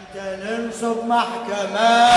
يمتى ننصب محكمة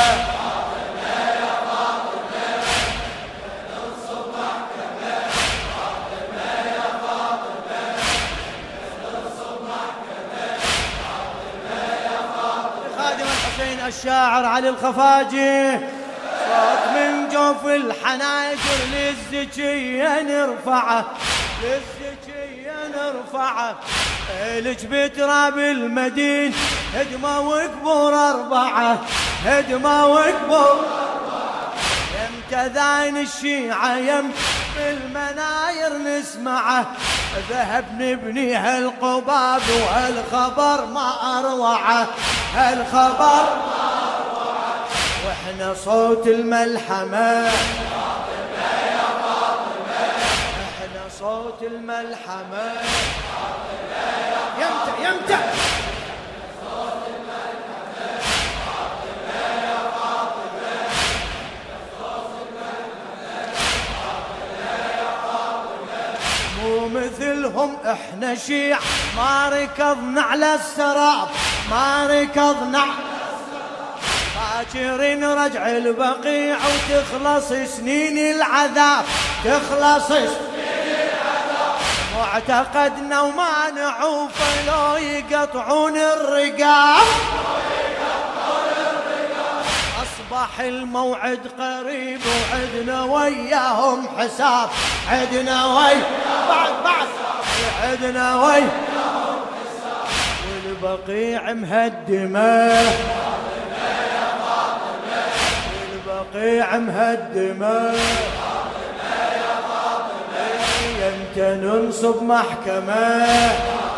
الشاعر علي الخفاجي صوت من جوف الحناجر للزكية نرفعه للزكية نرفعه لك بتراب المدين هدمة وقبور أربعة هدمة وقبور يمتى ذاين الشيعة يم بالمناير نسمعه ذهب نبني هالقباب وهالخبر ما أروعه هالخبر ما أروعه وإحنا صوت الملحمة يا فاطمة إحنا صوت الملحمة يمتى يمتى صوت الملحمة يا فاطمة صوت الملحمة يا فاطمة مو مثلهم إحنا شيع ما ركضنا على السراب ما ركضنا على السراب باكرين رجع البقيع وتخلص سنين العذاب تخلص سنين العذاب معتقدنا وما نعوفه لو يقطعون الرقاب أصبح الموعد قريب وعدنا وياهم حساب عدنا وياهم بعد عدنا وياهم حساب والبقيع مهدمه والبقيع مهدمه يمتى ننصب محكمة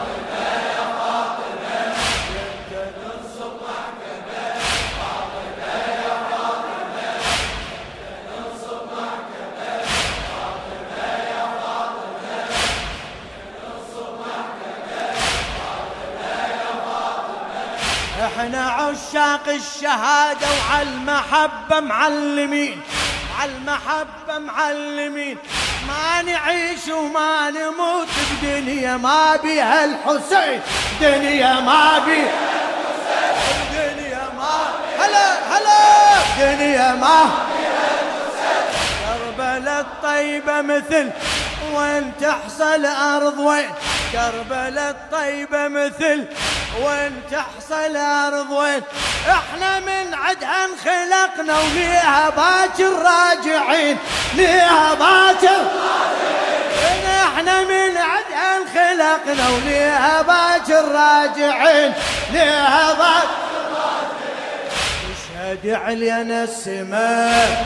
احنا عشاق الشهادة وعلى المحبة معلمين على المحبة معلمين ما نعيش وما نموت بدنيا ما بيها الحسين دنيا ما بيها الحسين دنيا ما هلا دنيا ما بيها الحسين كربلاء الطيبة مثل وين تحصل أرض وين كربلاء الطيبة مثل وين تحصل أرض وين احنا من عدها انخلقنا وليها باكر راجعين ليها باكر راجعين احنا من عدها انخلقنا وليها باكر راجعين ليها باكر راجعين اشهد علينا السماء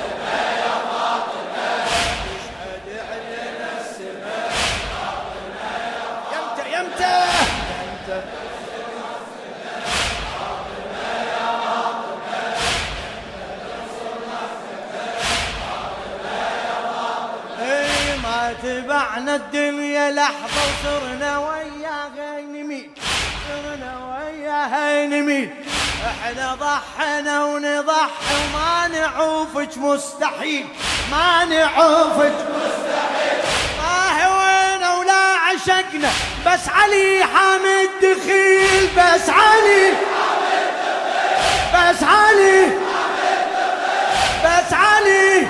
تبعنا الدنيا لحظة وصرنا وياها نميل صرنا وياها نميل احنا ضحنا ونضحي وما نعوفك مستحيل ما نعوفك مستحيل ما هوينا ولا عشقنا بس علي حامد دخيل بس علي حامد دخيل بس علي حامد دخيل بس علي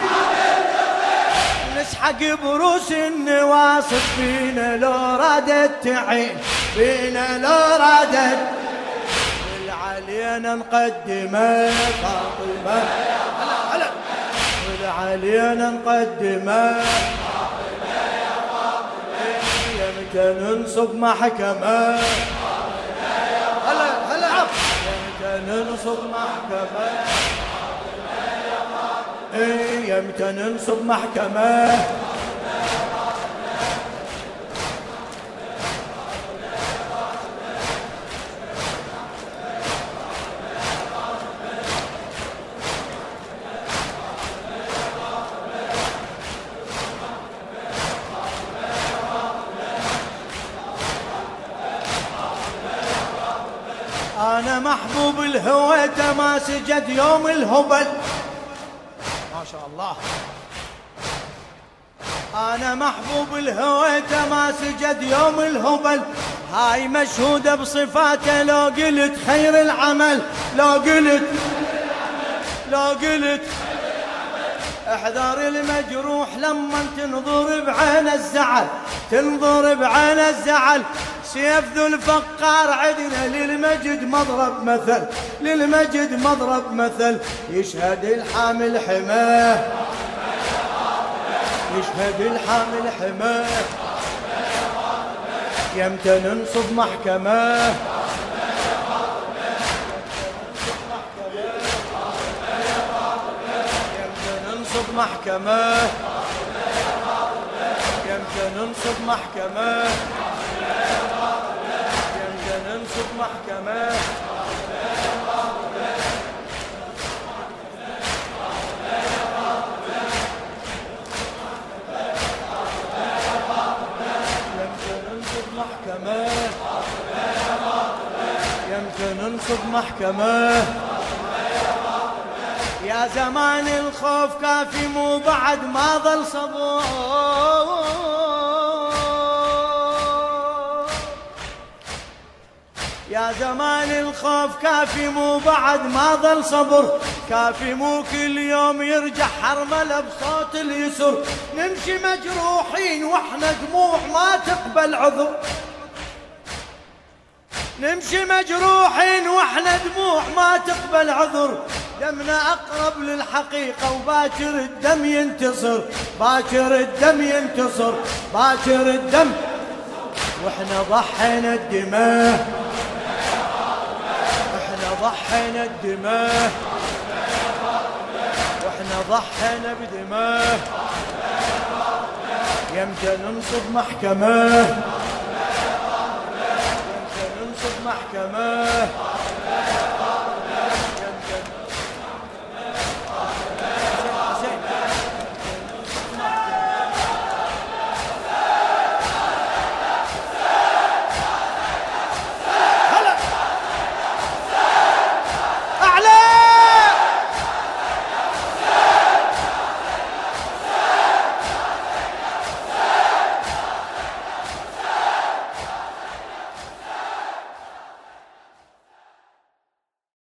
نسحق بروس النواصب فينا لو رادت تعين فينا لو رادت والعلينا نقدمه فاطمة هلا والعلينا نقدمه فاطمة يا فاطمة يمتى ننصب محكمة هلا يمتى ننصب محكمة يمتى ننصب محكمة أنا محبوب الهويته ما سجد يوم الهبل ما شاء الله أنا محبوب الهويته ما سجد يوم الهبل هاي مشهودة بصفاته، لو قلت خير العمل، لو قلت احذر المجروح لما تنظر بعين الزعل، تنظر بعين الزعل. سيف ذو الفقار عدنا للمجد مضرب مثل، للمجد مضرب مثل. يشهد الحامل حماه، يشهد الحامل حماه. يمتى ننصب محكمة، محكمة، يمتى ننصب محكمة، يمتى ننصب محكمة. يمتى ننصب محكمة، يمتى ننصب محكمة. يا زمان الخوف كافي مو بعد ما ظل صبور، يا زمان الخوف كافي مو بعد ما ظل صبر. كافي مو كل يوم يرجع حرمله بصوت اليسر. نمشي مجروحين واحنا دموع ما تقبل عذر، نمشي مجروحين واحنا دموع ما تقبل عذر. دمنا أقرب للحقيقة وباكر الدم ينتصر، باكر الدم ينتصر، باكر الدم. واحنا ضحينا الدماء، احنا ضحينا الدماء، واحنا ضحينا بدماء. يمتى ننصب محكمة، يمتى ننصب محكمة.